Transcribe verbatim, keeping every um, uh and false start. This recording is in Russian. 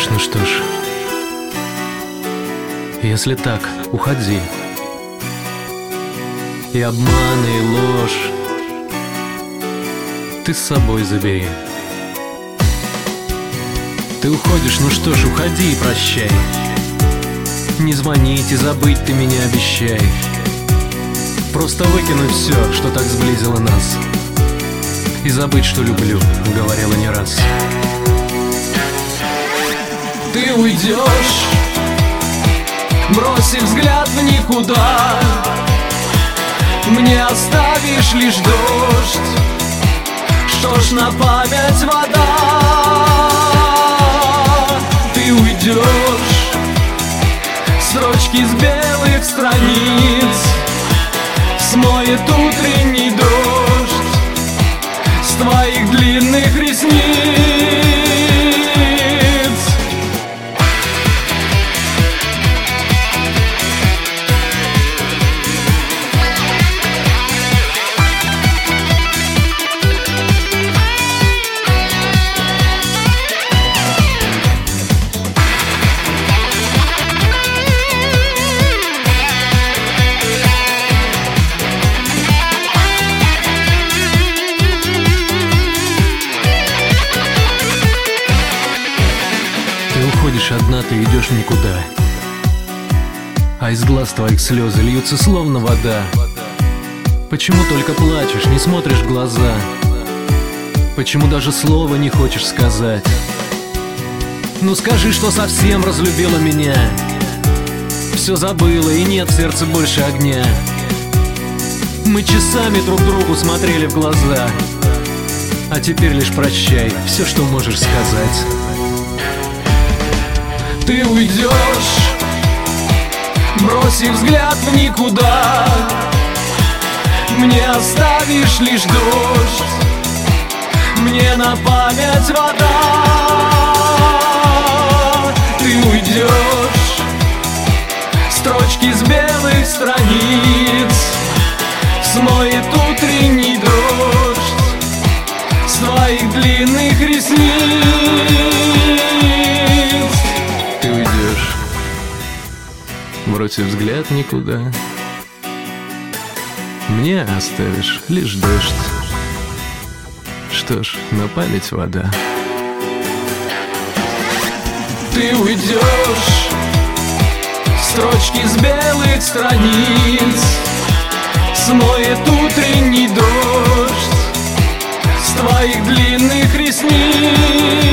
уходишь, ну что ж, если так, уходи. И обман, и ложь ты с собой забери. Ты уходишь, ну что ж, уходи и прощай. Не звонить и забыть ты меня обещай. Просто выкинуть все, что так сблизило нас, и забыть, что люблю, говорила не раз. Ты уйдешь, бросив взгляд в никуда. Мне оставишь лишь дождь, что ж на память вода. Ты уйдешь, строчки с белых страниц смоет утренний дождь с твоих длинных ресниц. Уходишь одна, ты идешь в никуда, а из глаз твоих слезы льются словно вода. Почему только плачешь, не смотришь в глаза? Почему даже слова не хочешь сказать? Ну скажи, что совсем разлюбила меня, все забыла и нет в сердце больше огня. Мы часами друг другу смотрели в глаза, а теперь лишь прощай, все, что можешь сказать. Ты уйдешь, бросив взгляд в никуда. Мне оставишь лишь дождь, мне на память вода. Ты уйдешь, строчки с белых страниц смоет утренний дождь с твоих длинных ресниц. Бросив взгляд никуда, мне оставишь лишь дождь, что ж, на память вода. Ты уйдешь, строчки с белых страниц смоет утренний дождь с твоих длинных ресниц.